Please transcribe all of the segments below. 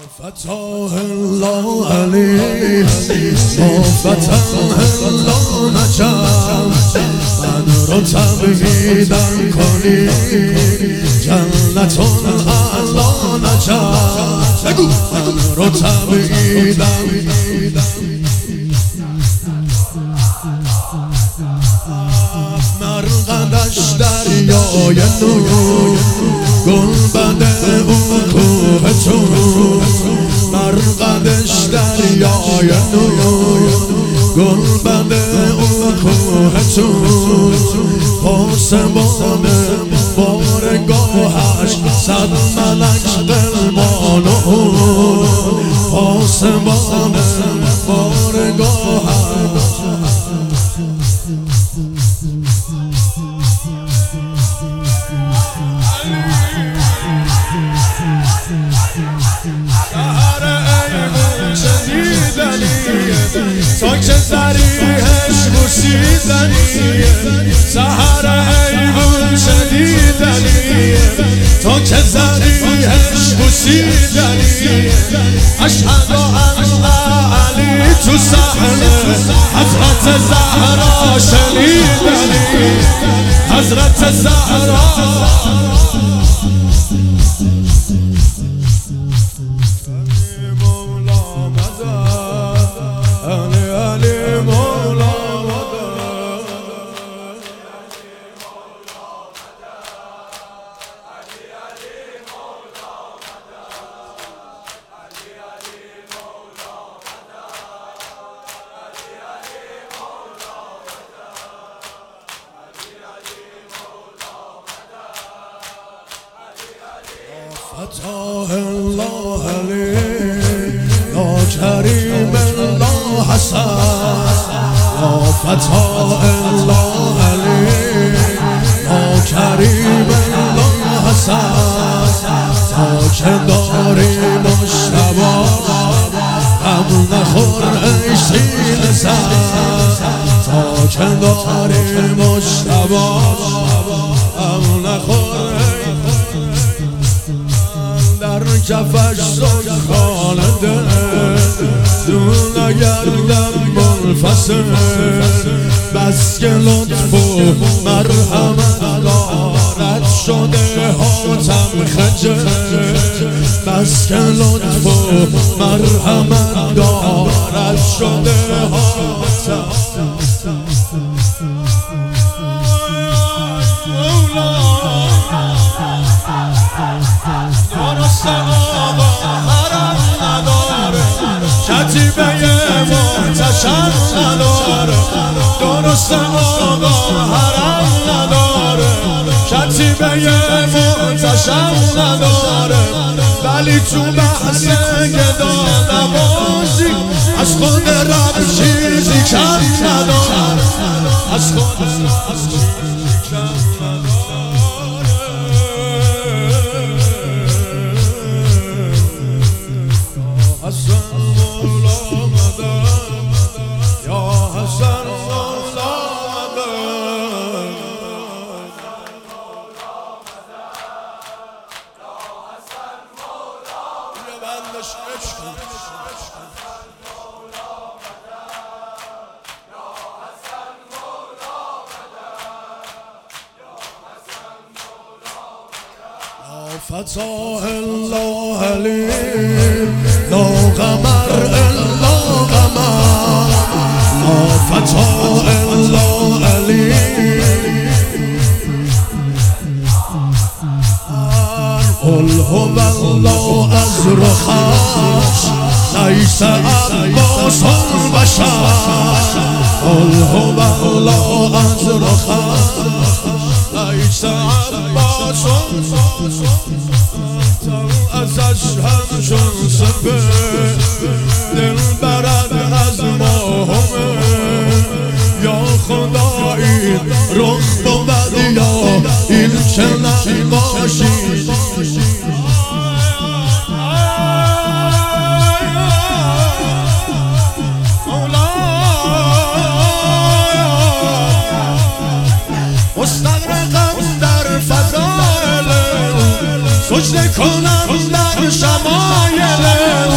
فتح الله علی فتح الله نجم من رو تبعیدم کنی جنت الله نجم من رو تبعیدم مرقدش دریای نور گنبد اون کوه تو مرقدش دریای نور گنبد اون کوه تو پاسبان بارگاهش صد ملک قلبانو پاسبان بارگاهش تا که ذریحش بوسیدنی سحر ایوون شدیدنی تا که ذریحش بوسیدنی اشهد ان علی تو صحنه حضرت زهرا شنیدنی حضرت زهرا فتح الله علی یا کریم الله حسن یا فتح الله علی یا کریم الله حسن تا که داری مجتبی غم نخور ای سینه سر تا که داری مجتبی غم نخور در کفش زد خالده دون نگردم منفصل بس که لطف و مرحمت دارد شده حاتم خجل بس که لطف و مرحمت دارد شده حاتم کتیبه محتشم نداره درست آقا حرم نداره کتیبه محتشم نداره ولی تو بحث گدا نوازی از خود رب چیزی کم نداره از خود رب چیزی کم نداره فتح الله علی لا قمر الا قمر لا فتح الله علی قل هو الله از رخش لیس عباس البشر قل هو الله از رخش لیس عباس ازش همچون سپه دل برد از ماهمه یا خدایی رخ بود یا این که نباشی مستغرقم در فضایل سجده کنم در شمایل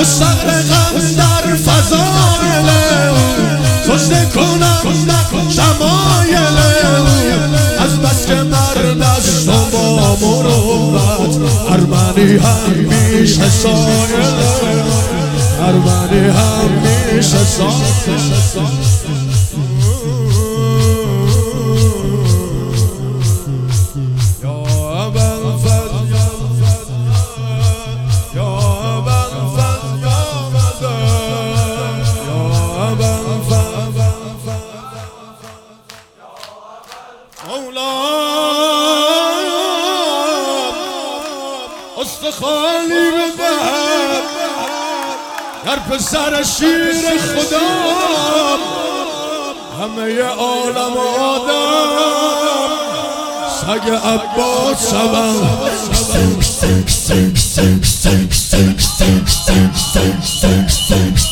مستغرقم در فضایل سجده کنم شمایل از بس که مرد است و با مروت ارمنی همیشه سایل ارمنی همیشه سایل استخالی ببر در پسر شیر خدا همه عالم آدم سگ عباس شوم